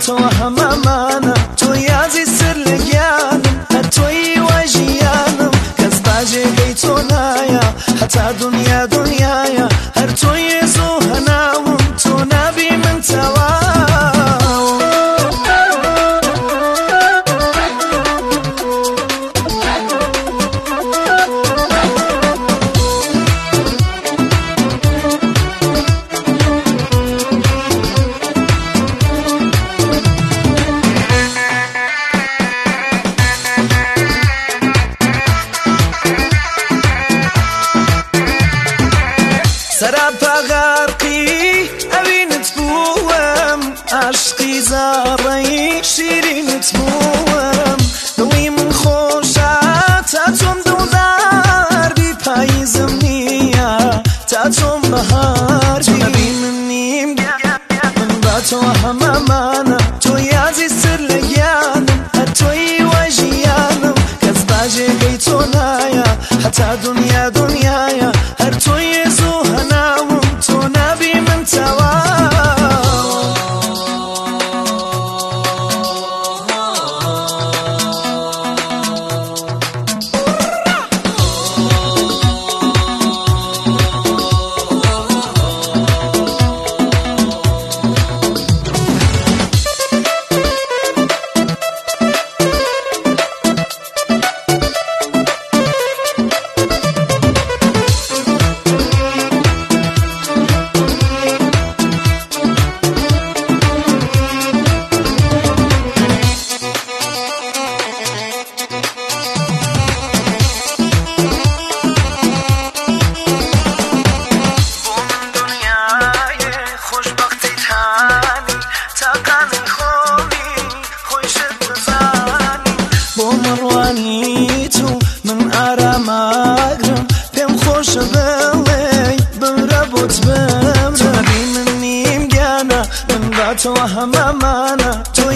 باتەوە هەمامانە تۆ یازی سر لە گیانم هەر تۆی وای ژیانم کەس باجێگەی تۆ نایە هەتا دنیا دنیایە هەر تۆی زۆ هەناوم تۆ نابی من تەواو سەراپا غارقی ئەوینت بووم عاشقی زاڕەی شیرینت بووم دڵی من خۆشە تا تۆم دڵدار بی پاییزم نییە تا تۆم بەهار بی من نیم من باتەوە هەمامانە تۆ یازی سر لە گیانم هەر تۆی وای ژیانم کەس باجێگەی تۆ نایە هەتا دنیا دنیایە هەر تۆی زۆ هەناوم تۆ نابی من تەواو من ئاراماگرم پێم خۆشە بڵێ بمرە بۆت بمرە بی من نیم گیانە من باتەوە هەمامانە تۆ